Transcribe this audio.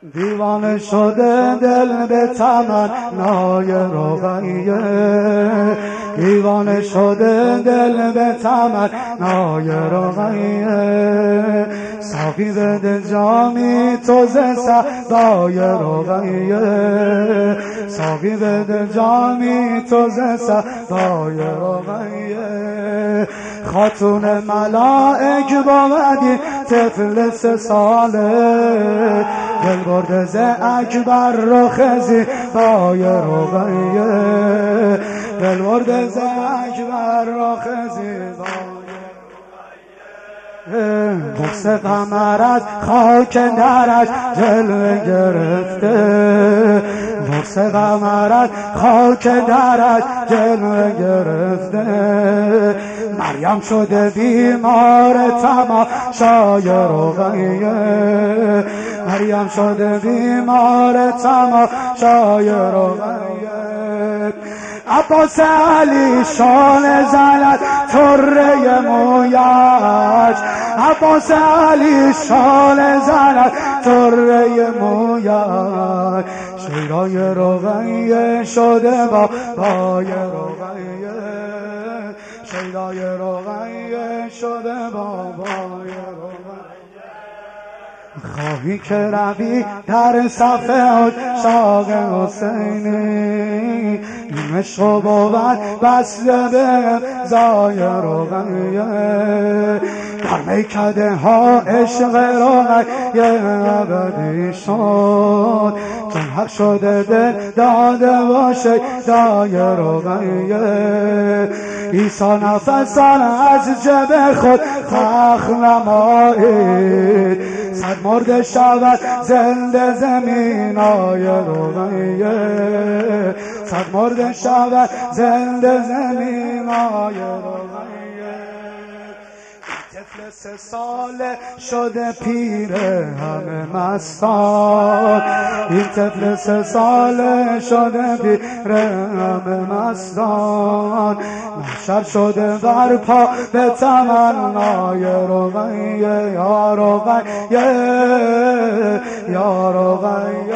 دیوانه شده دل به تمنای رقیه، دیوانه شده دل به تمنای رقیه. ساقی بده جامی تو ز صدای رقیه، ساقی بده جامی تو ز صدای رقیه. خاتون ملائک بودی طفل 3 ساله، دل برده ز اکبر رخ زیبای رقیه، دل برده ز اکبر رخ زیبای. بغض قمر از خاک درش جلوه گرفته، بغض قمر از خاک درش جلوه گرفته. مریم شده بیمار تماشای رقیه، مریم شده بیمار تماشای رقیه. عباس علی شانه زند طره مویش، عباس علی شانه زند طره مویش. شیرای رقیه شده بابای رقیه، شیرای رقیه شده بابای رقیه. خواهی که روی در صف عشاق حسینی، این عشق بود بسته به زای رقیه. در میکده ها عشق رقیه ابدی شد، چون حق شده دل داده باشه دای رقیه. عیسی نفسان از جب خود فخر نمایید، صد مرده شود زنده زمینای رقیه، صد مرده شود زنده زمینای رقیه. طفل 3 ساله شده پیر همه مستان، این طفل 3 ساله شده پیر همه مستان. محشر شده برپا به تمنای رقیه، یا رقیه یا رقیه.